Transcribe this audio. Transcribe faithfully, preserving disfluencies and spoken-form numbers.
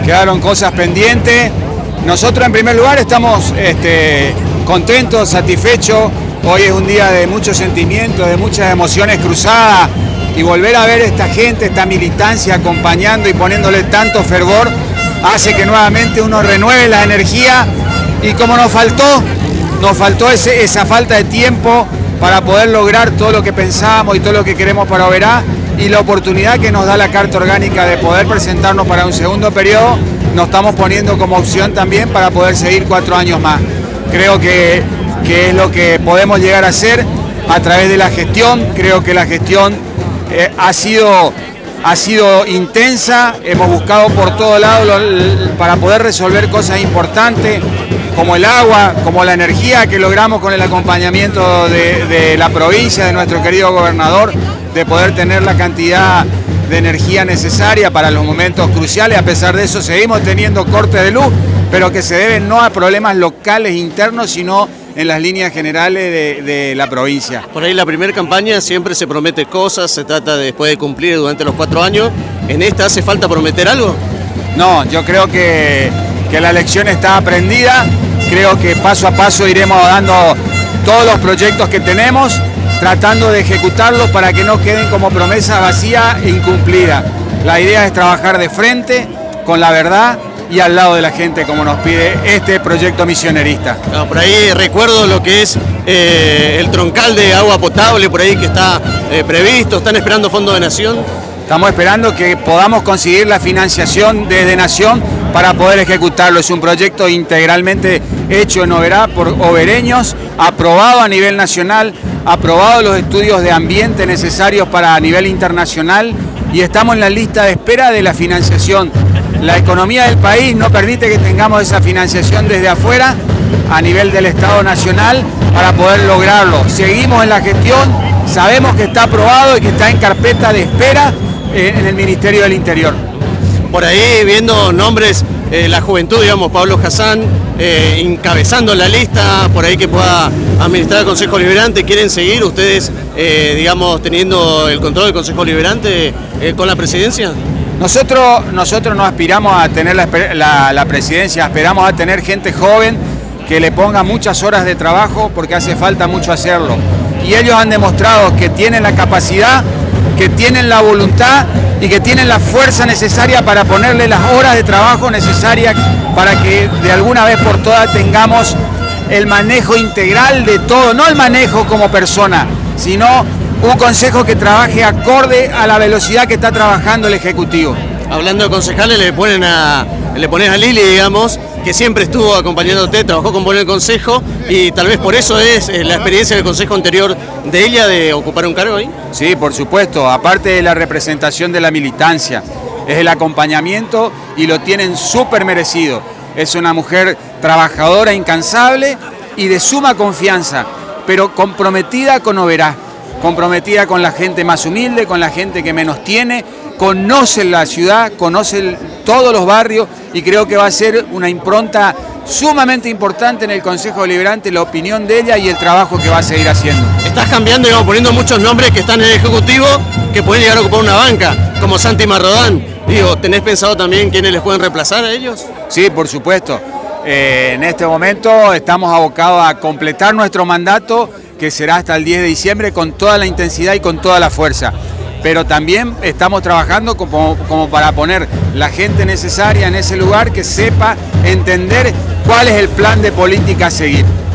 quedaron cosas pendientes. Nosotros en primer lugar estamos este, contentos, satisfechos. Hoy es un día de muchos sentimientos, de muchas emociones cruzadas, y volver a ver a esta gente, esta militancia acompañando y poniéndole tanto fervor, hace que nuevamente uno renueve la energía. Y como nos faltó, nos faltó ese, esa falta de tiempo para poder lograr todo lo que pensábamos y todo lo que queremos para Oberá, y la oportunidad que nos da la Carta Orgánica de poder presentarnos para un segundo periodo, nos estamos poniendo como opción también para poder seguir cuatro años más. Creo que, que es lo que podemos llegar a hacer a través de la gestión. Creo que la gestión eh, ha sido... ha sido intensa, hemos buscado por todos lados para poder resolver cosas importantes, como el agua, como la energía, que logramos con el acompañamiento de, de la provincia, de nuestro querido gobernador, de poder tener la cantidad de energía necesaria para los momentos cruciales. A pesar de eso seguimos teniendo cortes de luz, pero que se deben no a problemas locales internos, sino en las líneas generales de, de la provincia. Por ahí la primera campaña siempre se promete cosas, se trata de, después de cumplir durante los cuatro años. ¿En esta hace falta prometer algo? No, yo creo que, que la lección está aprendida. Creo que paso a paso iremos dando todos los proyectos que tenemos, tratando de ejecutarlos para que no queden como promesa vacía e incumplida. La idea es trabajar de frente, con la verdad y al lado de la gente, como nos pide este proyecto misionerista. No, por ahí recuerdo lo que es eh, el troncal de agua potable, por ahí que está eh, previsto. ¿Están esperando Fondo de Nación? Estamos esperando que podamos conseguir la financiación desde Nación para poder ejecutarlo. Es un proyecto integralmente hecho en Oberá por obereños, aprobado a nivel nacional, aprobado los estudios de ambiente necesarios para a nivel internacional, y estamos en la lista de espera de la financiación. La economía del país no permite que tengamos esa financiación desde afuera a nivel del Estado Nacional para poder lograrlo. Seguimos en la gestión, sabemos que está aprobado y que está en carpeta de espera en el Ministerio del Interior. Por ahí viendo nombres, eh, la juventud, digamos, Pablo Hassan, eh, encabezando la lista, por ahí que pueda administrar el Consejo Liberante. ¿Quieren seguir ustedes, eh, digamos, teniendo el control del Consejo Liberante eh, con la presidencia? Nosotros, nosotros no aspiramos a tener la, la, la presidencia, aspiramos a tener gente joven que le ponga muchas horas de trabajo, porque hace falta mucho hacerlo. Y ellos han demostrado que tienen la capacidad, que tienen la voluntad y que tienen la fuerza necesaria para ponerle las horas de trabajo necesarias para que de alguna vez por todas tengamos el manejo integral de todo, no el manejo como persona, sino un consejo que trabaje acorde a la velocidad que está trabajando el Ejecutivo. Hablando de concejales, le ponen a, le pones a Lili, digamos, que siempre estuvo acompañándote, trabajó con vos en el Consejo, y tal vez por eso es la experiencia del Consejo anterior de ella de ocupar un cargo ahí. Sí, por supuesto, aparte de la representación de la militancia, es el acompañamiento y lo tienen súper merecido. Es una mujer trabajadora, incansable y de suma confianza, pero comprometida con Oberá, comprometida con la gente más humilde, con la gente que menos tiene, conoce la ciudad, conoce todos los barrios, y creo que va a ser una impronta sumamente importante en el Consejo Deliberante, la opinión de ella y el trabajo que va a seguir haciendo. Estás cambiando, digamos, poniendo muchos nombres que están en el Ejecutivo que pueden llegar a ocupar una banca, como Santi Marrodán. Digo, ¿tenés pensado también quiénes les pueden reemplazar a ellos? Sí, por supuesto. Eh, en este momento estamos abocados a completar nuestro mandato, que será hasta el diez de diciembre, con toda la intensidad y con toda la fuerza. Pero también estamos trabajando como, como para poner la gente necesaria en ese lugar, que sepa entender cuál es el plan de política a seguir.